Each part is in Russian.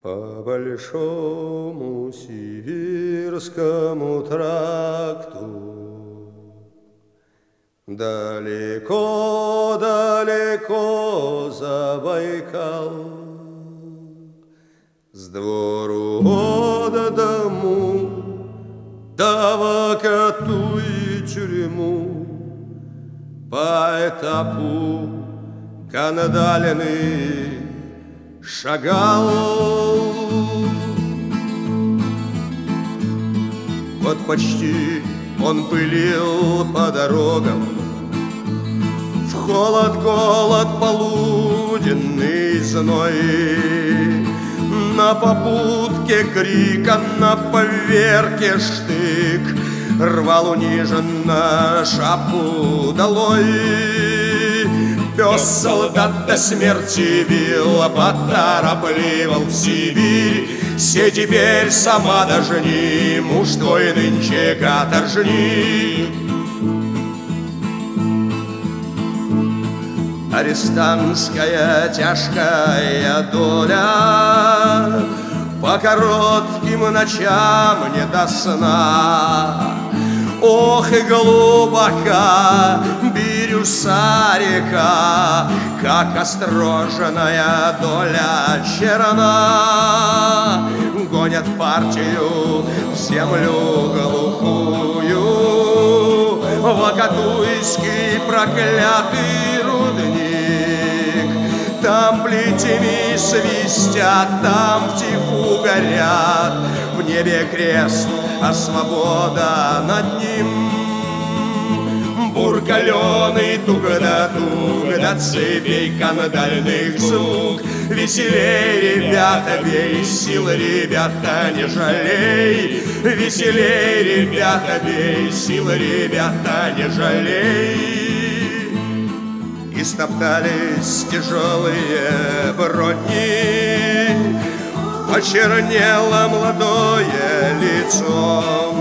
По большому сибирскому тракту далеко-далеко за Байкал, с двору от дому, да в коту и тюрьму, по этапу кандалины шагал. Вот почти он пылил по дорогам, в холод, голод, полуденный зной, на попутке крик, а на поверке штык, рвал униженно шапку долой. Пес солдат до смерти бил, поторопливал в Сибирь. Се теперь сама дожни, муж твой нынче каторжник. Арестантская тяжкая доля, по коротким ночам не до сна. Ох, и глубока Бирюса река, как остроженная доля черна. Гонят партию в землю глухую, в Акатуйский проклятый рудник. Там плетями свистят, там втиху горят, в небе крест, а свобода над ним. Бур каленый, туго до цепей кандальных звук. Веселей, ребята, бей, сил, ребята, не жалей. Веселей, ребята, бей, сил, ребята, не жалей. И стоптались тяжелые брони, почернело молодое лицо,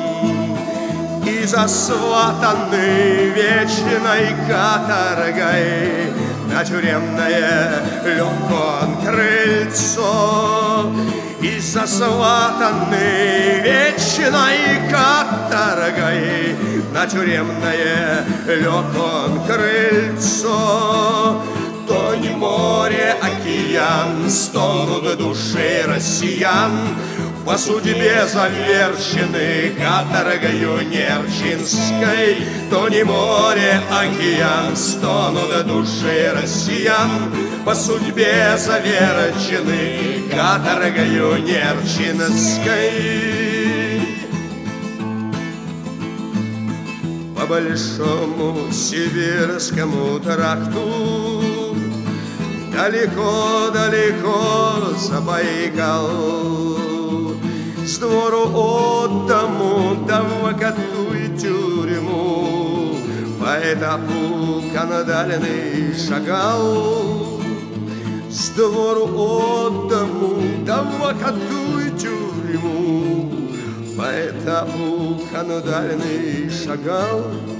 и засватаны вечной каторгой на тюремное легкое крыльцо. И засватаны вечной каторгой на тюремное легкое крыльцо. Тонь, море, океан, стонут души россиян, по судьбе заверчены каторгою Нерчинской. Тонь, море, океан, стонут души россиян, по судьбе заверчены каторгою Нерчинской. По большому сибирскому тракту далеко-далеко за Байкал, с двору от дому, да в Акату и тюрьму, по этапу кандальный шагал. С двору от дому, да в Акату и тюрьму, по этапу кандальный шагал.